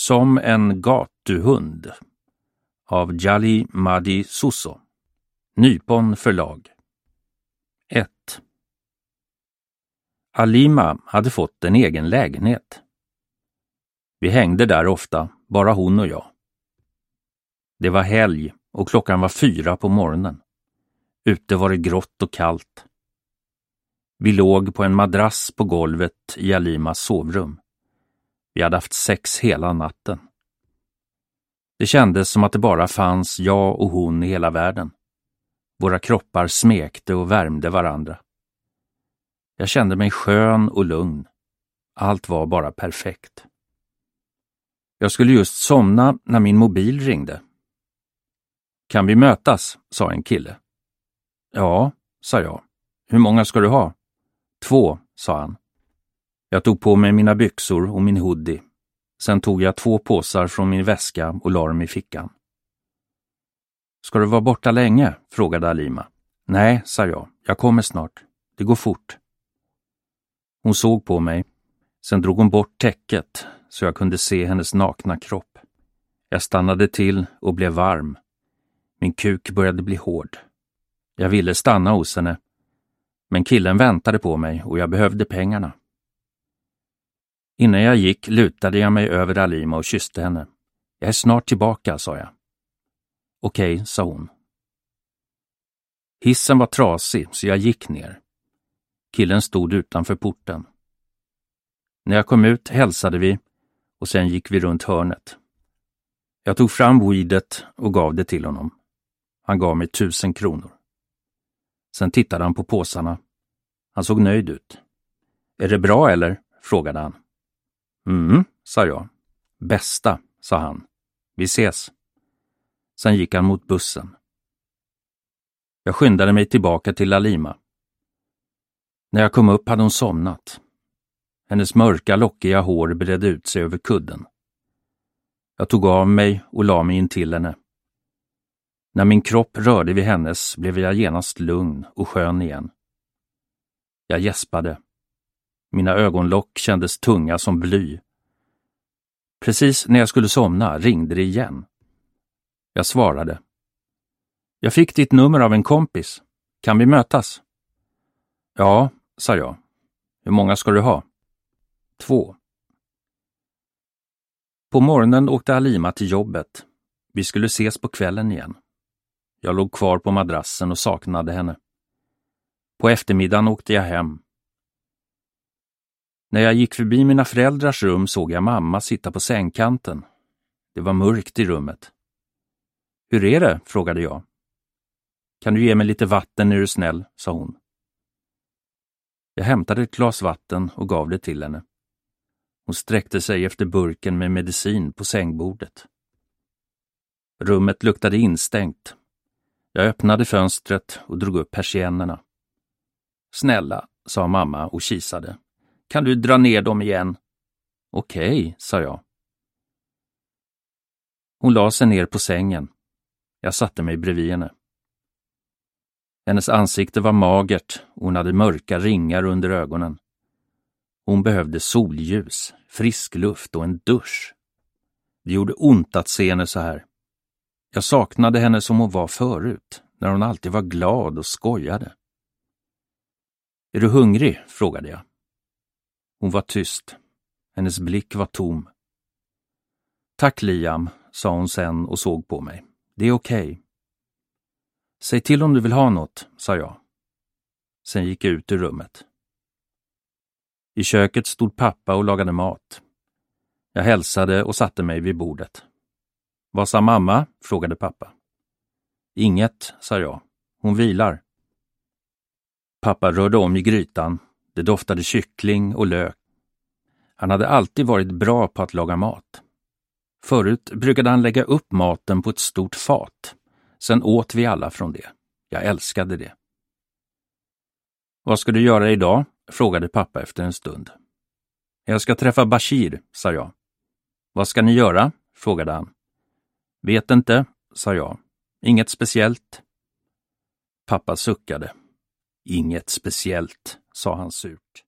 Som en gatuhund av Jali Madi Susso. Nypon förlag. 1. Alima hade fått en egen lägenhet. Vi hängde där ofta, bara hon och jag. Det var helg och klockan var 4 på morgonen. Ute var det grått och kallt. Vi låg på en madrass på golvet i Alimas sovrum. Vi hade haft sex hela natten. Det kändes som att det bara fanns jag och hon i hela världen. Våra kroppar smekte och värmde varandra. Jag kände mig skön och lugn. Allt var bara perfekt. Jag skulle just somna när min mobil ringde. Kan vi mötas, sa en kille. Ja, sa jag. Hur många ska du ha? 2, sa han. Jag tog på mig mina byxor och min hoodie. Sen tog jag 2 påsar från min väska och la dem i fickan. Ska du vara borta länge? Frågade Alima. Nej, sa jag. Jag kommer snart. Det går fort. Hon såg på mig. Sen drog hon bort täcket så jag kunde se hennes nakna kropp. Jag stannade till och blev varm. Min kuk började bli hård. Jag ville stanna hos henne. Men killen väntade på mig och jag behövde pengarna. Innan jag gick lutade jag mig över Alima och kysste henne. Jag är snart tillbaka, sa jag. Okej, sa hon. Hissen var trasig så jag gick ner. Killen stod utanför porten. När jag kom ut hälsade vi och sen gick vi runt hörnet. Jag tog fram weedet och gav det till honom. Han gav mig 1000 kronor. Sen tittade han på påsarna. Han såg nöjd ut. Är det bra eller? Frågade han. Sa jag. Bästa, sa han. Vi ses. Sen gick han mot bussen. Jag skyndade mig tillbaka till Alima. När jag kom upp hade hon somnat. Hennes mörka lockiga hår bredde ut sig över kudden. Jag tog av mig och la mig in till henne. När min kropp rörde vid hennes blev jag genast lugn och skön igen. Jag gäspade. Mina ögonlock kändes tunga som bly. Precis när jag skulle somna ringde det igen. Jag svarade. Jag fick ditt nummer av en kompis. Kan vi mötas? Ja, sa jag. Hur många ska du ha? 2. På morgonen åkte Alima till jobbet. Vi skulle ses på kvällen igen. Jag låg kvar på madrassen och saknade henne. På eftermiddagen åkte jag hem. När jag gick förbi mina föräldrars rum såg jag mamma sitta på sängkanten. Det var mörkt i rummet. Hur är det? Frågade jag. Kan du ge mig lite vatten när du är snäll, sa hon. Jag hämtade ett glas vatten och gav det till henne. Hon sträckte sig efter burken med medicin på sängbordet. Rummet luktade instängt. Jag öppnade fönstret och drog upp persiennerna. Snälla, sa mamma och kisade. Kan du dra ner dem igen? Okej, sa jag. Hon la sig ner på sängen. Jag satte mig bredvid henne. Hennes ansikte var magert och hon hade mörka ringar under ögonen. Hon behövde solljus, frisk luft och en dusch. Det gjorde ont att se henne så här. Jag saknade henne som hon var förut, när hon alltid var glad och skojade. Är du hungrig? Frågade jag. Hon var tyst. Hennes blick var tom. Tack Liam, sa hon sen och såg på mig. Det är okej. Säg till om du vill ha något, sa jag. Sen gick jag ut ur rummet. I köket stod pappa och lagade mat. Jag hälsade och satte mig vid bordet. Vad sa mamma? Frågade pappa. Inget, sa jag. Hon vilar. Pappa rörde om i grytan. Det doftade kyckling och lök. Han hade alltid varit bra på att laga mat. Förut brukade han lägga upp maten på ett stort fat. Sen åt vi alla från det. Jag älskade det. Vad ska du göra idag? Frågade pappa efter en stund. Jag ska träffa Bashir, sa jag. Vad ska ni göra? Frågade han. Vet inte, sa jag. Inget speciellt. Pappa suckade. Inget speciellt, sa han surt.